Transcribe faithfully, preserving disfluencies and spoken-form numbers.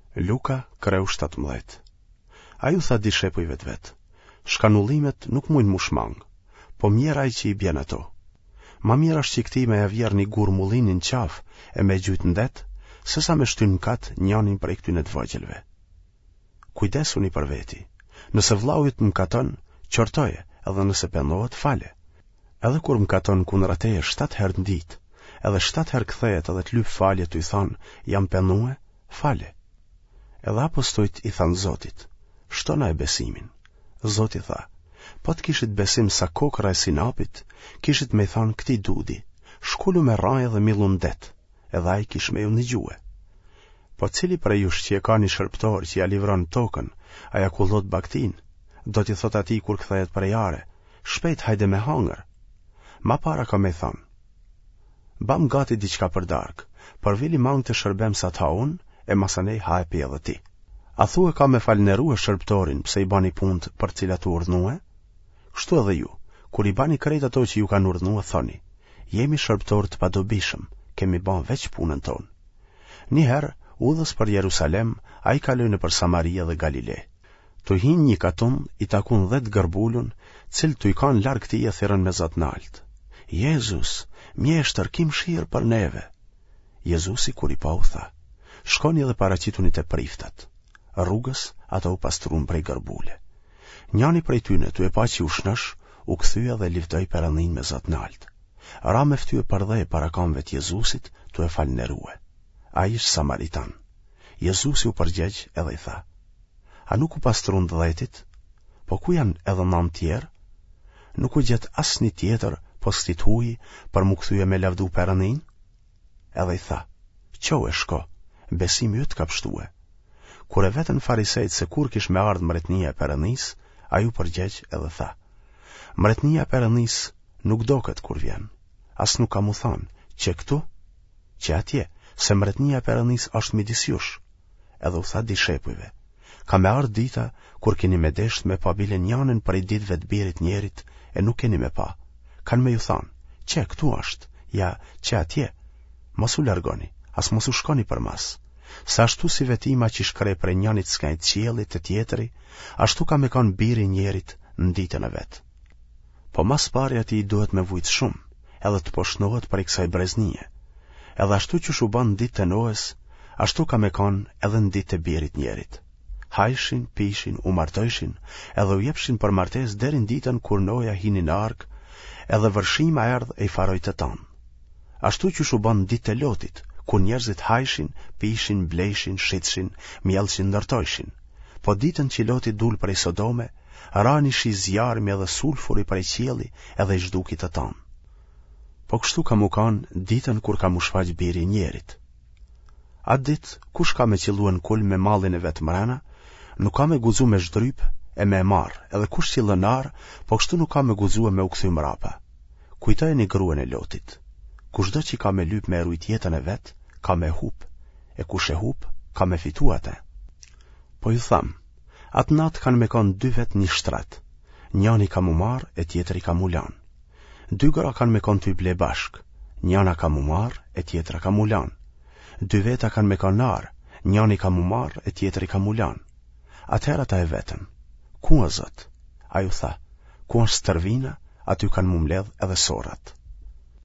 Luka, kreu shtatëmbëdhjetë. Ai u tha dishepujve të vet: shkanullimet nuk mujnë mu shmang, po mjera ai që i bjen ato. Ma mirë është që këti me e vjerë një gur mullinin qaf e me gjujtë ndet, se sa me shtyn në kat njanin për e këtyne të vogjelve. Kujdesuni për veti. Nëse vllaujt më katon, qortoje, edhe nëse pendohet, fale. Edhe kur më katon kundër ateje shtatë herë në ditë, edhe shtatë herë kthehet edhe të lyp falje të i thonë, jam penue, fale. Edhe apostujt i thanë Zotit: shtona e besimin. Zoti tha: po të kishit besim sa kokra e sinapit, kishit me i thonë këti dudi: shkullu me raj dhe millu ndet, edhe ai kish me ju ndigjue. Po cili prej jush që e ka një shërptor që ja livron tokën, a ja kullot baktin, do t'i thot ati kur kthehet prej are: shpejt hajde me hangër. Ma para ka me thonë: bam gati diçka për darkë, për vili mang të shërbem sa ta unë, e masanej ha e pi edhe ti. A thue ka me falneru e shërbtorin pse i bani punt për cilat u urdhnue? Kështu edhe ju, kur i bani krejt ato që ju kanë urdhnue, thoni: jemi shërbtor të padobishëm, kemi ban veç punën tonë. Njëherë, udhës për Jerusalem, a i kaloj në për Samaria dhe Galile. Tu hin një katum, i takun dhet gërbullun, cil tu i kanë larg ti e thirën me zot nalt: Jezus, mjeshtër, kim shirë për neve. Jezusi kur i pa u tha: shkoni dhe paraqituni te priftat. Rrugës ato u pastrun prej gërbule. Njani prej tyne tu e pa që u shnosh, u kthye dhe liftoi Perëndin me zot nalt. Ra me ftye për dhe para kamve të Jezusit, tu e falnerue. Ai ishte samaritan. Jezusi u përgjegj edhe i tha: a nuk u pastrun dhjetit? Po ku janë edhe nën tjerë? Nuk u gjet asnjë tjetër postit huji për mu kthye me lavdu Perëndin? Edhe i tha: qo e shko, besimi yt ka pshtue. Kur e vetën farisejt se kur kish me ardh mbretnia e Perëndis, ai u përgjegj edhe tha: mbretnia e Perëndis nuk do këtë kur vjen, as nuk ka mu thonë që këtu, që atje, se mbretnia e Perëndis është midis jush. Edhe u tha dishepujve: ka me ardh dita kur keni me desht me pa bile njanën për i ditëve të birit njerit e nuk keni me pa. Kanë me ju thonë: që këtu është, ja, që atje. Mos u largoni, as mos u shkoni për mas. Sa ashtu si vetima që shkrej për njanit s'ka i qiellit të tjetëri, ashtu ka me kanë biri njerit në ditën e vet. Po mas pari ati i duhet me vujt shumë, edhe të poshnohet për i kësaj breznie. Edhe ashtu që shu ban ditë të Noës, ashtu ka me kanë edhe në ditë të birit njerit. Hajshin, pishin, u martojshin, edhe u jepshin për martes derin ditën kur Noja hini në ark, edhe vërshima erdh e i faroj të tanë. Ashtu që shu ban ditë të Lotit, kur njerëzit hajshin, pishin, blejshin, shitshin, mjellshin, ndërtojshin. Po ditën që Loti dul prej Sodome, rani shi zjarmi edhe sulfuri prej qielli edhe i zhduki të tanë. Po kështu ka mu kanë ditën kur ka mu shfaq biri njerit. Atë ditë, kush ka me qilluen kul me mallin e vet mrena, nuk ka me guzu me zhdryp e me marr, edhe kush qillënar, po kështu nuk ka me guzu e me u kthy mrapa. Kujtojeni gruën e Lotit. Kushdo që ka me lyp me rujt jetën e vet, ka me hup, e kush e hup, ka me fitu atë. Po ju tham, atë natë kanë me kanë dy vet një shtrat, njani ka mu marr e tjetëri ka mu lan. Dy gra kanë me kanë ty ble bashk, njana ka mu marr e tjetëra ka mu lan. Dy veta kanë me kanë nar, njani ka mu marr e tjetëri ka mu lan. Atëherë ata e vetën: ku o Zot? A ju tha: ku është stërvina, aty kanë mu mbledh edhe sorrat.